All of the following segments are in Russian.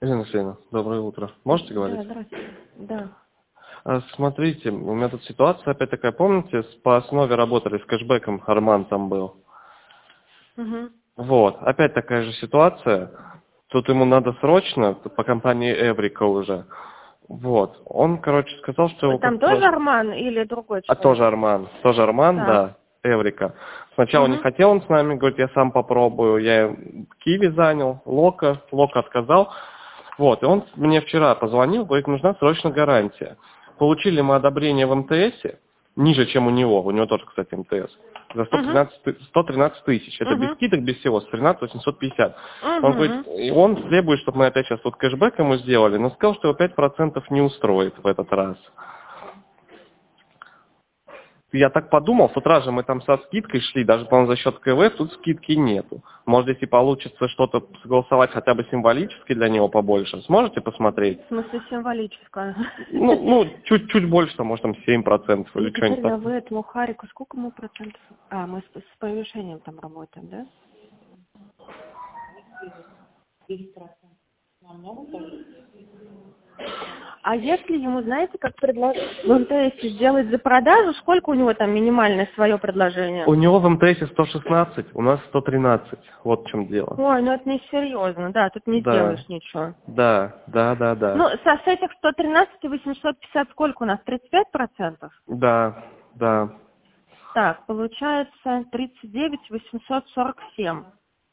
Ирина Алексеевна, доброе утро. Можете говорить? Да, здравствуйте. Да. Смотрите, у меня тут ситуация опять такая, помните, по основе работали с кэшбэком, Арман там был. Угу. Вот, опять такая же ситуация. Тут ему надо срочно, по компании Эврика уже. Вот, он, короче, сказал, что его Там как тоже просто... Арман или другой А человек? тоже Арман, Так. да, Эврика. Сначала не Угу. хотел он с нами, говорит, я сам попробую. Я Киви занял, Лока отказал. Вот, и он мне вчера позвонил, говорит, нужна срочно гарантия. Получили мы одобрение в МТСе, ниже, чем у него тоже, кстати, МТС, за Угу. 113 тысяч. Это без Угу. скидок, без всего, с 13 850. Он говорит, Угу. и он требует, чтобы мы опять сейчас вот кэшбэк ему сделали, но сказал, что его 5% не устроит в этот раз. Я так подумал, с утра же мы там со скидкой шли, даже, по-моему, за счет КВ, тут скидки нету. Может, если получится что-то согласовать хотя бы символически для него побольше, сможете посмотреть? В смысле символическое? Чуть больше, там, может, там 7% или что-нибудь Екатерина, такое. вы этому Харику сколько мы процентов? Мы с повышением там работаем, да? А если ему, знаете, как предложить в МТС сделать за продажу, сколько у него там минимальное свое предложение? У него в МТСе 116, у нас 113. Вот в чем дело. Ой, ну это несерьезно, да, тут не Да, сделаешь ничего. да. Ну, с этих 113 и 850 сколько у нас? 35%? Да. Так, получается 39 847.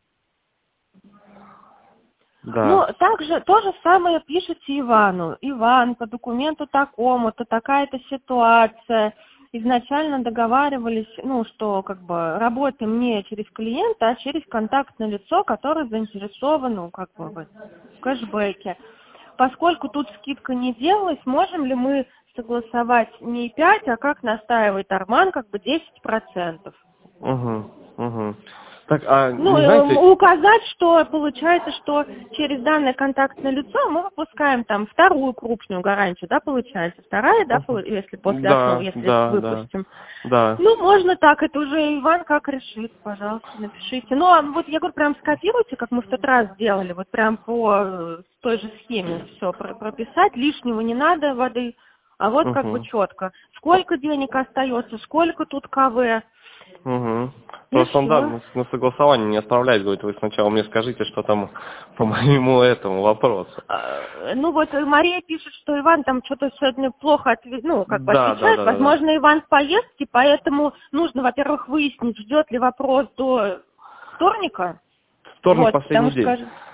Ну, Да. также то же самое пишите Ивану. Иван, по документу такому-то, такая-то ситуация. Изначально договаривались, что как бы работаем не через клиента, а через контактное лицо, которое заинтересовано, в кэшбэке. Поскольку тут скидка не делалась, можем ли мы согласовать не 5, а как настаивает Арман, 10%? Угу. Так, не знаете... Указать, что получается, что через данное контактное лицо мы выпускаем там вторую крупную гарантию, да, получается, вторая, да, если после основы, если выпустим. Да. Можно так, это уже Иван как решит, пожалуйста, напишите. Я говорю, прям скопируйте, как мы в тот раз делали, вот прям по той же схеме все прописать, лишнего не надо воды, а вот четко. Сколько денег остается, сколько тут КВ. Угу. И Просто он, да, всё. на согласование не отправляет, говорит, вы сначала мне скажите, что там по моему этому вопросу. Мария пишет, что Иван там что-то сегодня плохо отвечает. Да. Возможно, Иван в поездке, поэтому нужно, во-первых, выяснить, ждет ли вопрос до вторника. Вторник, последний день.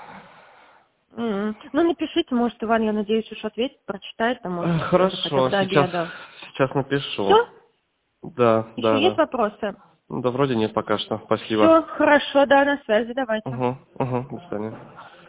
Напишите, может, Иван, я надеюсь, уж ответит, прочитает, может, Хорошо, до обеда. сейчас напишу. Все? Да. Еще есть вопросы? Да, вроде нет пока что. Спасибо. Все, хорошо, да, на связи, давайте. Угу. До свидания.